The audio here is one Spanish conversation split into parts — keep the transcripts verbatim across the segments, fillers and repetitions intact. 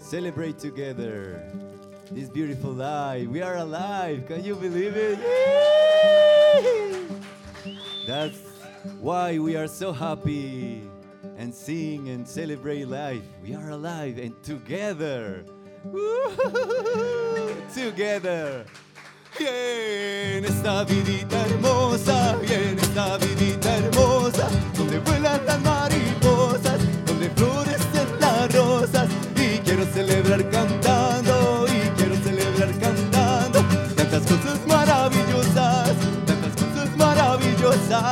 celebrate together this beautiful life. We are alive. Can you believe it? That's why we are so happy and sing and celebrate life. We are alive and together. Together. Y en esta vidita hermosa, y en esta vidita hermosa, donde vuelan las mariposas, donde florecen las rosas, y quiero celebrar cantando, y quiero celebrar cantando, tantas cosas maravillosas, tantas cosas maravillosas.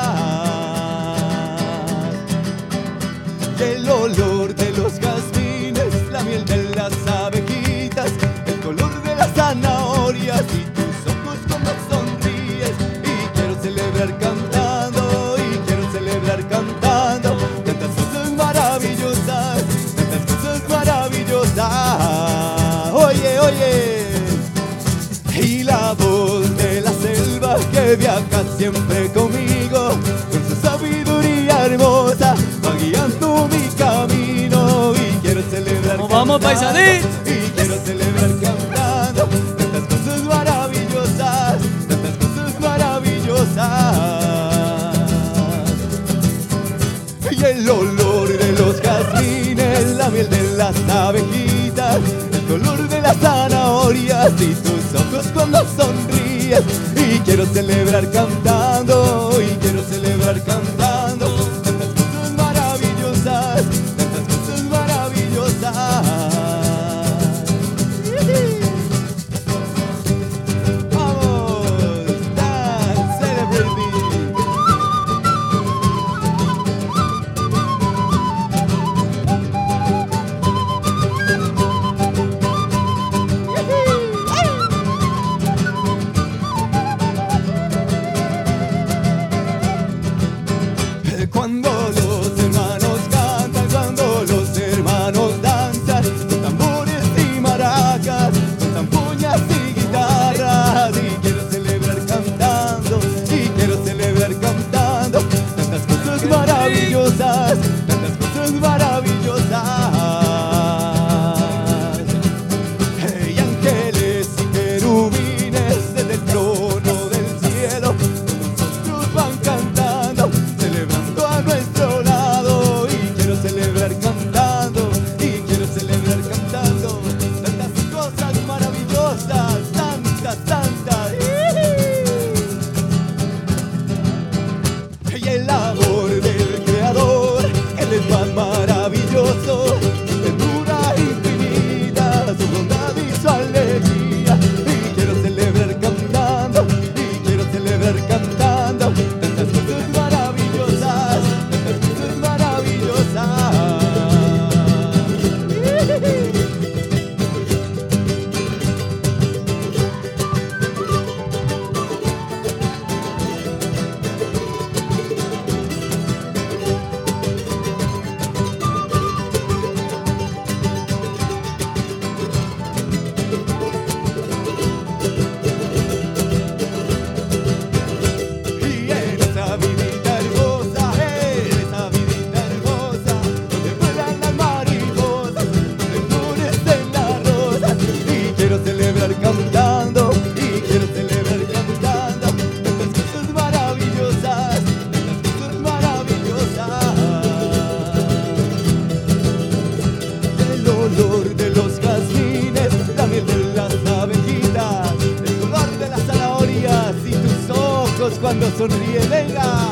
Y el olor de los jazmines, la miel de las abejitas, el color de las zanahorias y tus ojos cuando sonríes. Y quiero celebrar cantando, y quiero celebrar cantando, tantas cosas maravillosas, tantas cosas maravillosas. Oye, oye. Y la voz de la selva que viaja siempre conmigo, con su sabiduría hermosa, va guiando mi camino. Y quiero celebrar ¿Cómo vamos, paisaní? Y quiero celebrar cantando, tantas cosas maravillosas, tantas cosas maravillosas. Y el olor de los jazmines, la miel de las abejitas, el color de las zanahorias y tus ojos cuando sonríes. Y quiero celebrar cantando, y quiero celebrar cantando, tantas cosas maravillosas, tantas cosas maravillosas. Vamos, dance, celebrate me. Cuando los hermanos cantan, cuando los hermanos danzan, con tambores y maracas, con zampoñas y guitarras. Y quiero celebrar cantando, y quiero celebrar cantando, tantas cosas maravillosas, tantas cosas maravillosas. Hey, ángeles y querubines desde el trono del cielo, nosotros van cantando, celebrando a nuestro lado. Y quiero celebrar cantando, y quiero celebrar cantando, tantas cosas maravillosas, tantas, tantas. Y el amor del Creador, Él es más maravilloso, su ternura infinita, su bondad y su alegría. Y quiero celebrar cantando, y quiero celebrar cantando, tantas cosas maravillosas, tantas cosas maravillosas. Y en esa vidita hermosa, en esa vidita hermosa, donde vuelan las mariposas, donde florecen las rosas. Y quiero celebrar cantando, y quiero celebrar cantando, tantas cosas maravillosas, tantas cosas maravillosas. El olor de los jazmines, la miel de las abejitas, el color de las zanahorias y tus ojos cuando sonríes. Venga.